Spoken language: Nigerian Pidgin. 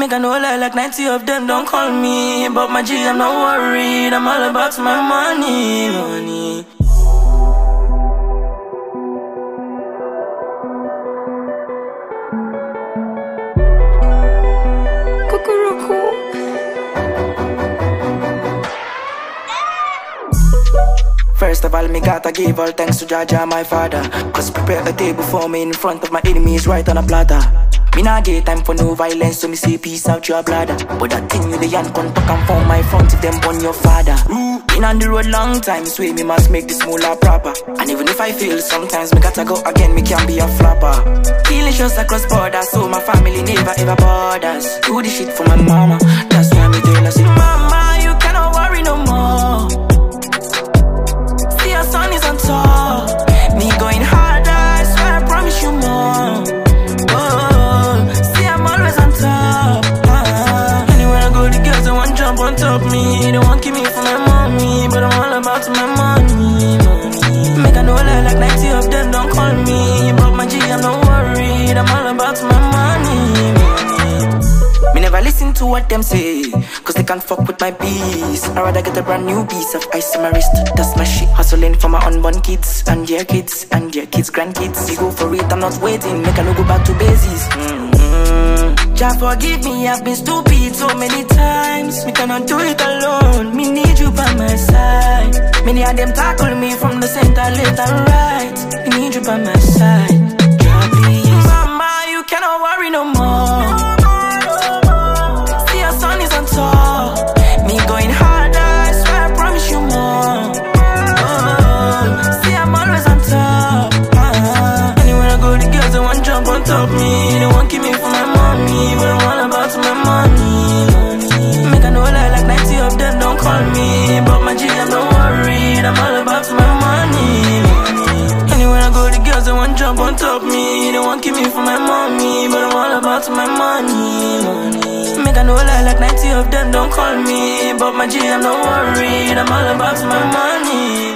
Make I know lie like 90 of them don't call me. But my G, I'm not worried. I'm all about my money, money. First of all, me gotta give all thanks to Jaja, my father. Cause prepare the table for me in front of my enemies right on a platter. Me nah get time for no violence, so me say peace out your bladder. But that thing you the yan come to come from my front if them burn your father. Been on the road long time, so me must make this moolah proper. And even if I fail, sometimes me gotta go again, me can be a flopper. Killing shots across borders, so my family never ever borders. Do this shit for my mama, that's why me tell her, say, Mama, you cannot worry no more. Sun is on top. Me going harder, I swear I promise you more. Oh, see I'm always on top. Anywhere I go, the girls they want jump on top me. They want keep me for my mommy, but I'm all about my money, money. Make I know lie like 90 of them don't call me. But my G, I'm not worried. I'm all about my money, money. Me never listen to what them say, cause they can't fuck with my peace. I'd rather get a brand new piece of ice on my wrist. That's my shit. Hustling for my unborn kids, and their kids, and their kids' grandkids. We go for it, I'm not waiting. Make I no go back to bases. Jah forgive me, I've been stupid so many times. Me cannot do it alone, me need you by my side. Many of them tackle me from the center, left and right. Me need you by my side. Jah please. Mama, you cannot worry no more. Sun is on top. Me going harder, I swear I promise you more. Oh, see I'm always on top. Anywhere I go, the girls they want jump on top me. They want keep me for my mommy, but I'm all about my money. Make I know lie like 90 of them don't call me. But my G, I'm not worried. I'm all about my money. Anywhere I go, the girls they want jump on top me. They want keep me for my mommy, but I'm all about my money. Make I know lie like 90 of them don't call me. But my G, I'm not worried. I'm all about my money.